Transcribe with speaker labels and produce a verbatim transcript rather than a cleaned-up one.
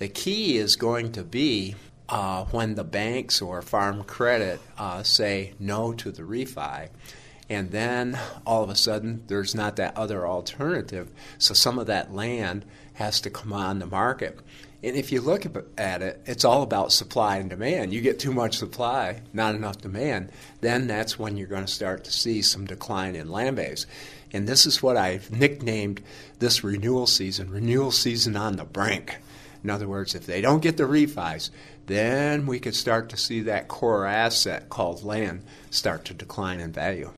Speaker 1: The key is going to be uh, when the banks or farm credit uh, say no to the refi, and then all of a sudden there's not that other alternative, so some of that land has to come on the market. And if you look at it, it's all about supply and demand. You get too much supply, not enough demand, then that's when you're going to start to see some decline in land base. And this is what I've nicknamed this renewal season, renewal season on the brink. In other words, if they don't get the refis, then we could start to see that core asset called land start to decline in value.